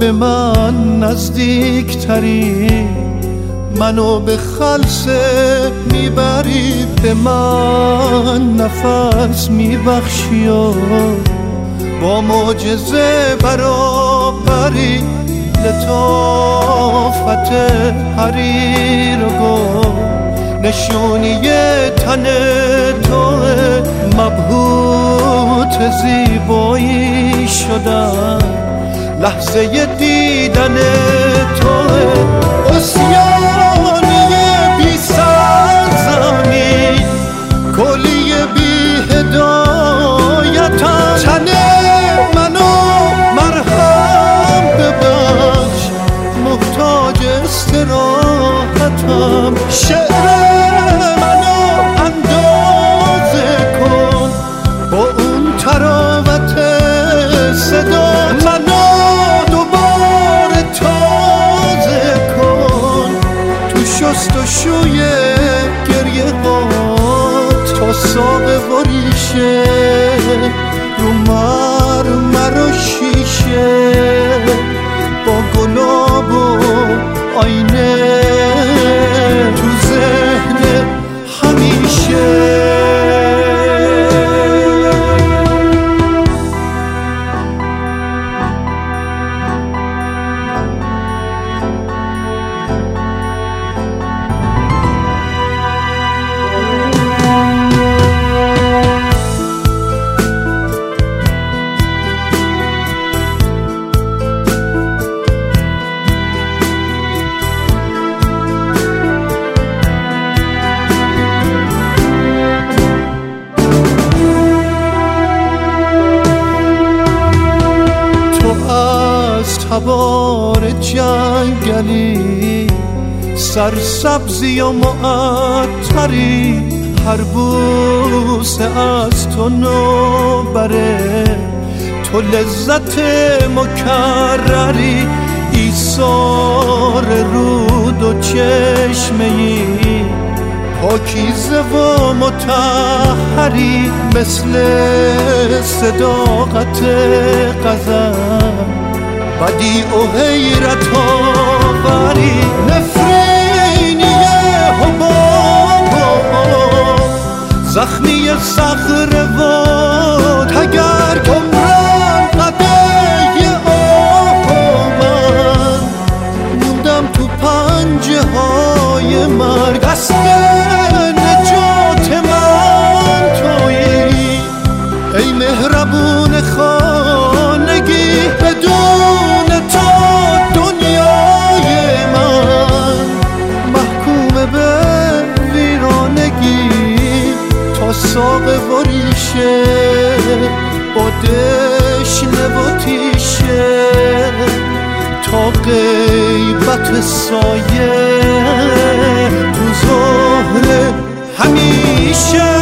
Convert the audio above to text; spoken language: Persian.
به من نزدیک تری، منو به خلسه میبری، به من نفس میبخشی و با معجزه برابری، لطافت حریر و گل نشونی تن توه، مبهوت زیبایی شدم لحظه دیدن توه، اسیانی بی سرزمین کلی بی هدایتم، تن منو مرهم ببخش محتاج استراحتم، شعر منو اندازه کن با اون تراوت صدا، منو دوباره تازه کن تو شست و شوی گریه هات، تا ساقه و ریشه رو مرمر و شیشه با گلاب و آینه تو ذهن همیشه. تبار جنگلی سرسبزی و معطری، هر بوسه از تو نوبره، تو لذت مکرری، ایثار رود و چشمه ای پاکیزه و مطهری، مثل صداقت غزل بدیع و حیرت آوری، نفرینی حباب زخمی صخره و تگر کمران قده آه، من موندم تو پنجه های مرگ، دست نجات من تویی ای مهربون خانگی، بدون تو دنیای من محکوم به ویرانگی، تا ساقه و ریشه با دشنه و تیشه، تا غیبت سایه تو ظهر همیشه.